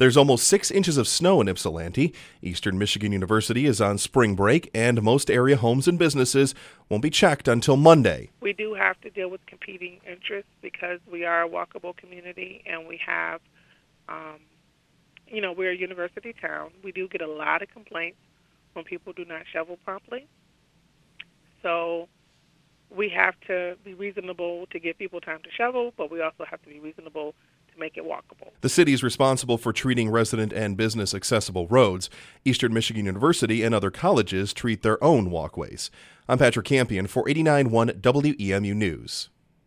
There's almost 6 inches of snow in Ypsilanti. Eastern Michigan University is on spring break, and most area homes and businesses won't be checked until Monday. We do have to deal with competing interests because we are a walkable community and we have, we're a university town. We do get a lot of complaints when people do not shovel promptly. So we have to be reasonable to give people time to shovel, but we also have to be reasonable to make it walkable. The city is responsible for treating resident and business accessible roads. Eastern Michigan University and other colleges treat their own walkways. I'm Patrick Campion for 89.1 WEMU News.